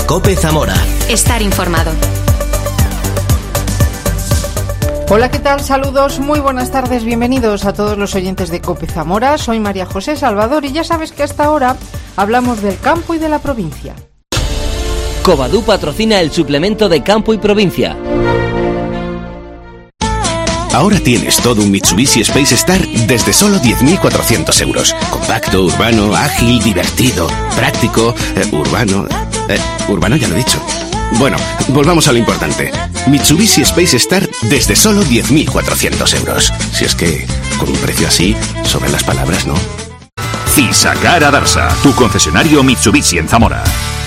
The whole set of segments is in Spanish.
COPE Zamora. Estar informado. Hola, ¿qué tal? Saludos, muy buenas tardes, bienvenidos a todos los oyentes de COPE Zamora. Soy María José Salvador y ya sabes que hasta ahora hablamos del campo y de la provincia. Covadú patrocina el suplemento de Campo y Provincia. Ahora tienes todo un Mitsubishi Space Star desde solo 10.400 euros. Compacto, urbano, ágil, divertido, práctico, urbano... urbano ya lo he dicho. Bueno, volvamos a lo importante. Mitsubishi Space Star desde solo 10.400 euros. Si es que, con un precio así, sobran las palabras, ¿no? Cisagara Darsa, tu concesionario Mitsubishi en Zamora.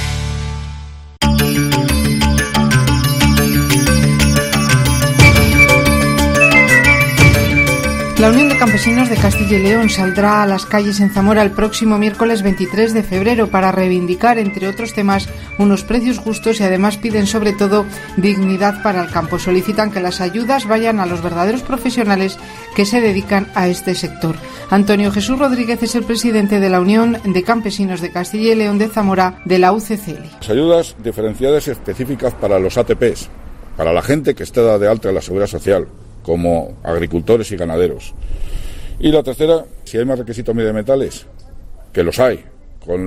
La Unión de Campesinos de Castilla y León saldrá a las calles en Zamora el próximo miércoles 23 de febrero para reivindicar, entre otros temas, unos precios justos y además piden sobre todo dignidad para el campo. Solicitan que las ayudas vayan a los verdaderos profesionales que se dedican a este sector. Antonio Jesús Rodríguez es el presidente de la Unión de Campesinos de Castilla y León de Zamora de la UCCL. Las ayudas diferenciadas y específicas para los ATPs, para la gente que está de alta en la Seguridad Social, como agricultores y ganaderos. Y la tercera, si hay más requisitos medioambientales, que los hay, con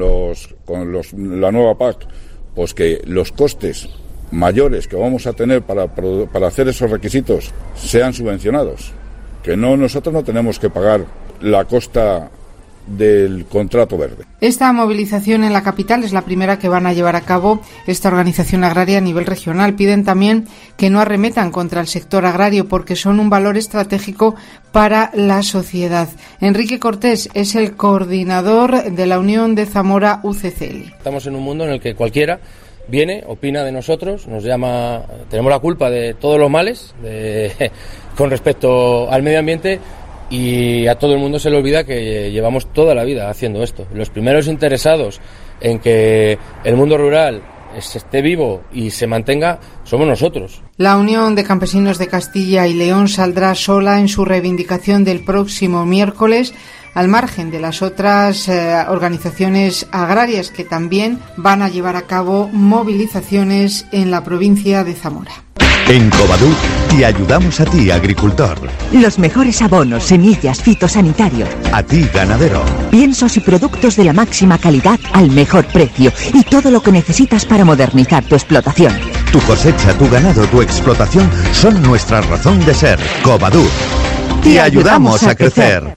la nueva PAC, pues que los costes mayores que vamos a tener para hacer esos requisitos sean subvencionados, que nosotros no tenemos que pagar la costa del contrato verde. Esta movilización en la capital es la primera que van a llevar a cabo esta organización agraria a nivel regional. Piden también que no arremetan contra el sector agrario porque son un valor estratégico para la sociedad. Enrique Cortés es el coordinador de la Unión de Zamora UCCL. Estamos en un mundo en el que cualquiera viene, opina de nosotros, nos llama, tenemos la culpa de todos los males con respecto al medio ambiente. Y a todo el mundo se le olvida que llevamos toda la vida haciendo esto. Los primeros interesados en que el mundo rural esté vivo y se mantenga somos nosotros. La Unión de Campesinos de Castilla y León saldrá sola en su reivindicación del próximo miércoles, al margen de las otras organizaciones agrarias que también van a llevar a cabo movilizaciones en la provincia de Zamora. En Covadú te ayudamos a ti, agricultor. Los mejores abonos, semillas, fitosanitarios. A ti, ganadero. Piensos y productos de la máxima calidad al mejor precio y todo lo que necesitas para modernizar tu explotación. Tu cosecha, tu ganado, tu explotación son nuestra razón de ser. Covadú. Te ayudamos a crecer.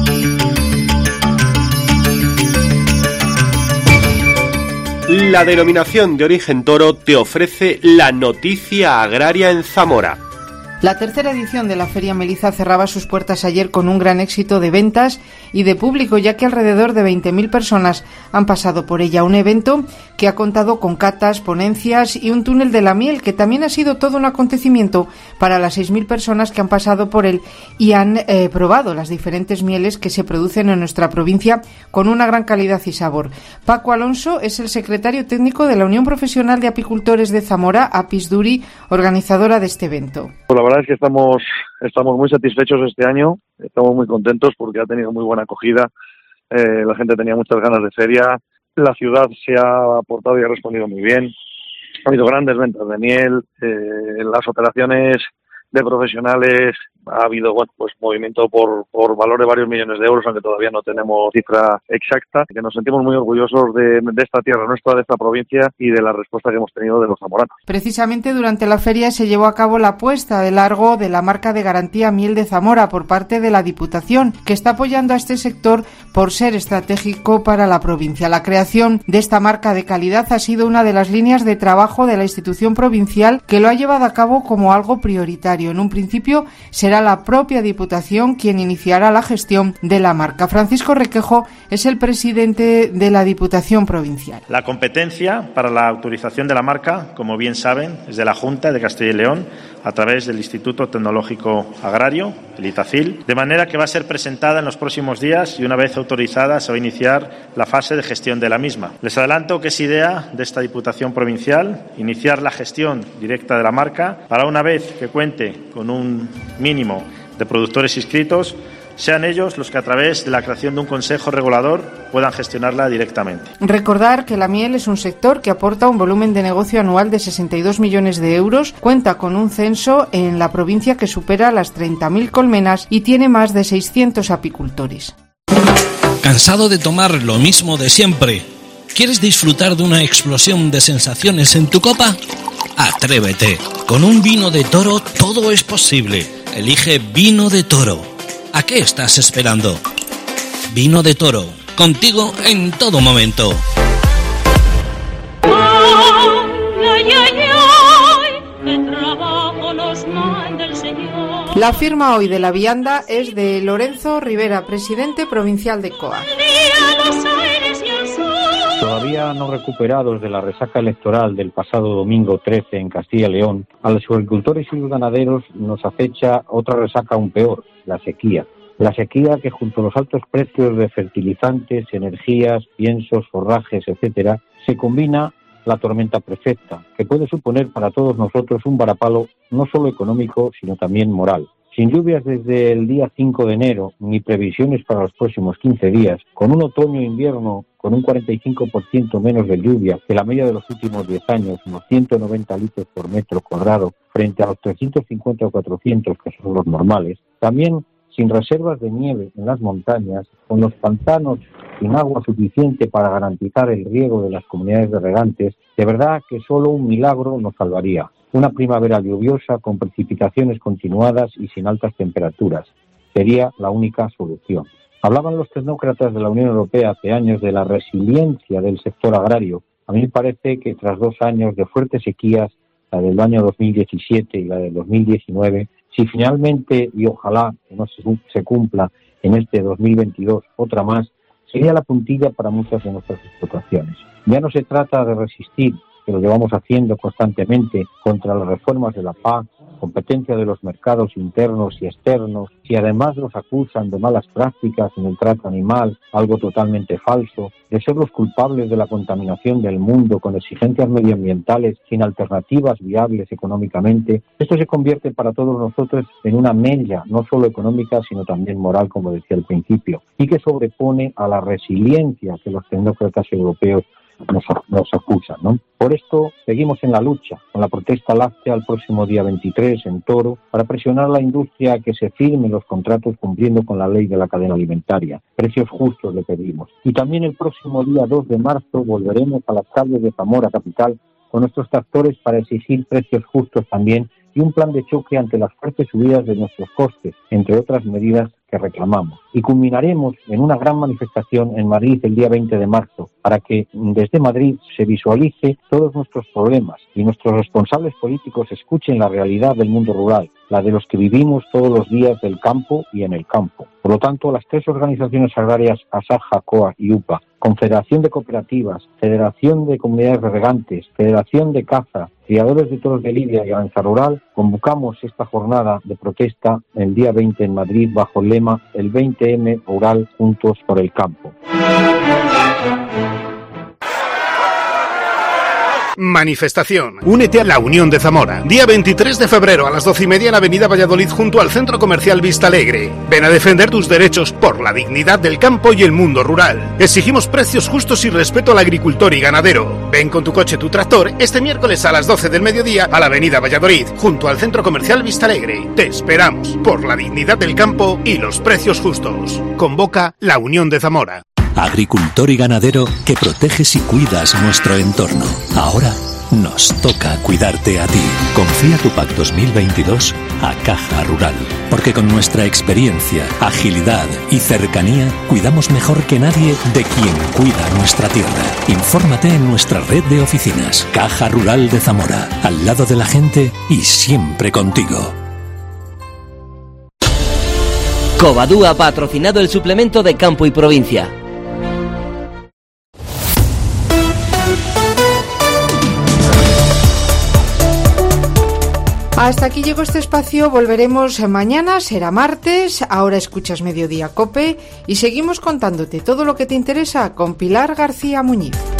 La denominación de origen toro te ofrece la noticia agraria en Zamora. La tercera edición de la Feria Meliza cerraba sus puertas ayer con un gran éxito de ventas y de público, ya que alrededor de 20.000 personas han pasado por ella. Un evento que ha contado con catas, ponencias y un túnel de la miel, que también ha sido todo un acontecimiento para las 6.000 personas que han pasado por él y han probado las diferentes mieles que se producen en nuestra provincia con una gran calidad y sabor. Paco Alonso es el secretario técnico de la Unión Profesional de Apicultores de Zamora, Apisduri, organizadora de este evento. Pues la verdad es que estamos muy satisfechos este año, estamos muy contentos porque ha tenido muy buena acogida, la gente tenía muchas ganas de feria, la ciudad se ha aportado y ha respondido muy bien, ha habido grandes ventas de miel, las operaciones de profesionales, ha habido movimiento por valor de varios millones de euros, aunque todavía no tenemos cifra exacta, que nos sentimos muy orgullosos de esta tierra nuestra, de esta provincia y de la respuesta que hemos tenido de los zamoranos. Precisamente durante la feria se llevó a cabo la puesta de largo de la marca de garantía Miel de Zamora por parte de la Diputación, que está apoyando a este sector por ser estratégico para la provincia. La creación de esta marca de calidad ha sido una de las líneas de trabajo de la institución provincial, que lo ha llevado a cabo como algo prioritario. En un principio será la propia Diputación quien iniciará la gestión de la marca. Francisco Requejo es el presidente de la Diputación Provincial. La competencia para la autorización de la marca, como bien saben, es de la Junta de Castilla y León a través del Instituto Tecnológico Agrario, el ITACIL, de manera que va a ser presentada en los próximos días y una vez autorizada se va a iniciar la fase de gestión de la misma. Les adelanto que es idea de esta Diputación Provincial iniciar la gestión directa de la marca para, una vez que cuente con un mínimo de productores inscritos, sean ellos los que a través de la creación de un consejo regulador puedan gestionarla directamente. Recordar que la miel es un sector que aporta un volumen de negocio anual de 62 millones de euros, cuenta con un censo en la provincia que supera las 30.000 colmenas y tiene más de 600 apicultores. ¿Cansado de tomar lo mismo de siempre? ¿Quieres disfrutar de una explosión de sensaciones en tu copa? Atrévete. Con un vino de Toro todo es posible. Elige Vino de Toro. ¿A qué estás esperando? Vino de Toro. Contigo en todo momento. La firma hoy de la vianda es de Lorenzo Rivera, presidente provincial de COA. Todavía no recuperados de la resaca electoral del pasado domingo 13 en Castilla y León, a los agricultores y los ganaderos nos acecha otra resaca aún peor, la sequía. La sequía que junto a los altos precios de fertilizantes, energías, piensos, forrajes, etcétera, se combina la tormenta perfecta, que puede suponer para todos nosotros un varapalo no solo económico, sino también moral. Sin lluvias desde el día 5 de enero, ni previsiones para los próximos 15 días, con un otoño-invierno con un 45% menos de lluvia que la media de los últimos 10 años, unos 190 litros por metro cuadrado, frente a los 350 o 400 que son los normales, también sin reservas de nieve en las montañas, con los pantanos sin agua suficiente para garantizar el riego de las comunidades de regantes, de verdad que solo un milagro nos salvaría. Una primavera lluviosa con precipitaciones continuadas y sin altas temperaturas. Sería la única solución. Hablaban los tecnócratas de la Unión Europea hace años de la resiliencia del sector agrario. A mí me parece que tras 2 años de fuertes sequías, la del año 2017 y la del 2019, si finalmente, y ojalá que no se cumpla en este 2022, otra más, sería la puntilla para muchas de nuestras explotaciones. Ya no se trata de resistir, que lo llevamos haciendo constantemente, contra las reformas de la PAC, competencia de los mercados internos y externos, si además los acusan de malas prácticas en el trato animal, algo totalmente falso, de ser los culpables de la contaminación del mundo con exigencias medioambientales sin alternativas viables económicamente, esto se convierte para todos nosotros en una mella, no solo económica, sino también moral, como decía al principio, y que sobrepone a la resiliencia que los tecnócratas europeos nos acusan, ¿no? Por esto seguimos en la lucha, con la protesta láctea el próximo día 23 en Toro, para presionar a la industria a que se firmen los contratos cumpliendo con la ley de la cadena alimentaria. Precios justos le pedimos. Y también el próximo día 2 de marzo volveremos a las calles de Zamora capital con nuestros tractores para exigir precios justos también y un plan de choque ante las fuertes subidas de nuestros costes, entre otras medidas que reclamamos. Y culminaremos en una gran manifestación en Madrid el día 20 de marzo, para que desde Madrid se visualice todos nuestros problemas y nuestros responsables políticos escuchen la realidad del mundo rural, la de los que vivimos todos los días del campo y en el campo. Por lo tanto, las 3 organizaciones agrarias, ASAJA, COA y UPA, Confederación de Cooperativas, Federación de Comunidades de Regantes, Federación de Caza, Criadores de Toros de Lidia y Avanza Rural, convocamos esta jornada de protesta el día 20 en Madrid bajo el lema el 20M Rural Juntos por el Campo. Manifestación. Únete a la Unión de Zamora. Día 23 de febrero a las 12:30 en Avenida Valladolid junto al Centro Comercial Vista Alegre. Ven a defender tus derechos por la dignidad del campo y el mundo rural. Exigimos precios justos y respeto al agricultor y ganadero. Ven con tu coche, tu tractor, este miércoles a las 12 del mediodía a la Avenida Valladolid junto al Centro Comercial Vista Alegre. Te esperamos por la dignidad del campo y los precios justos. Convoca la Unión de Zamora. Agricultor y ganadero que proteges y cuidas nuestro entorno. Ahora nos toca cuidarte a ti. Confía tu PAC 2022 a Caja Rural, porque con nuestra experiencia, agilidad y cercanía cuidamos mejor que nadie de quien cuida nuestra tierra. Infórmate en nuestra red de oficinas. Caja Rural de Zamora, al lado de la gente y siempre contigo. Covadú ha patrocinado el suplemento de Campo y Provincia. Hasta aquí llegó este espacio, volveremos mañana, será martes, ahora escuchas Mediodía COPE y seguimos contándote todo lo que te interesa con Pilar García Muñiz.